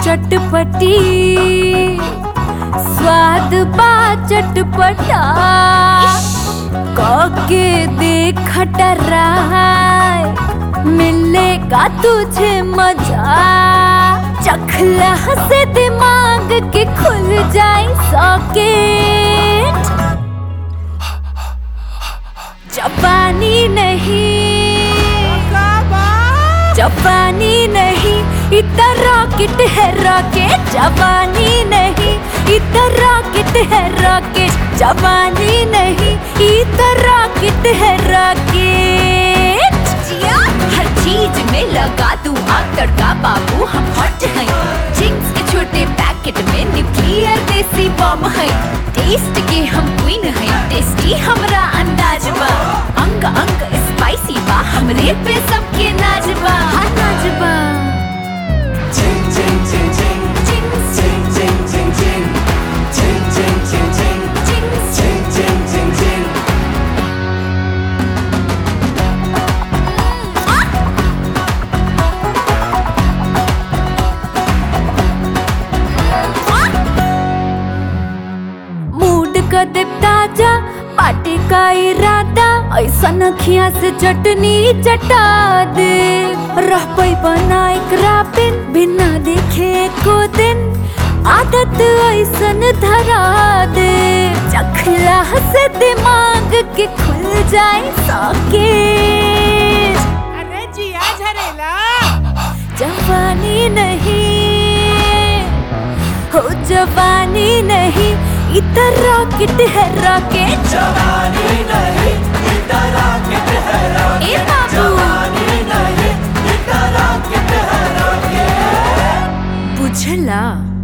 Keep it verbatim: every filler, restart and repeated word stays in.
चटपटी, स्वाद बा चटपटा, काके देख टराय, मिलेगा तुझे मजा। चखला से दिमाग के खुल जाए सॉकेट। जापानी नहीं, जापानी नहीं, इतना रॉकेट है रॉकेट। जापानी नहीं, इतना रॉकेट है रॉकेट। जापानी नहीं, इतना रॉकेट है रॉकेट। हर चीज में लगा तू आग तड़का बाबू, हम हॉट हैं। चिंग्स के छोटे पैकेट में न्यूक्लियर देसी बॉम्ब है। टेस्ट के हम क्वीन हैं, टेस्टी हमरा अंदाज बा। अंग अंग स्पाइसी बा, हमरे पे सबके नाजबा। हाँ नाजबा। Ching ching ching ching ching ching ching ching ching ching ching ching ching ching ching ching ching mood का दे ताजा, पार्टी का इरादा, ऐसा नखिया से चटनी चटा दे। रह पई बना एक राबिन, बिना देखे को दिन, आदत ऐसन धरा दे। चखला से दिमाग के खुल जाए सॉकेट। अरे जिया झरेला। जवानी नहीं, हो जवानी नहीं, इतना रॉकेट है रॉकेट। जवानी नहीं, इतना रॉकेट है रॉकेट। ए बाबू। जवानी नहीं, इतना रॉकेट है रॉकेट। बुझला।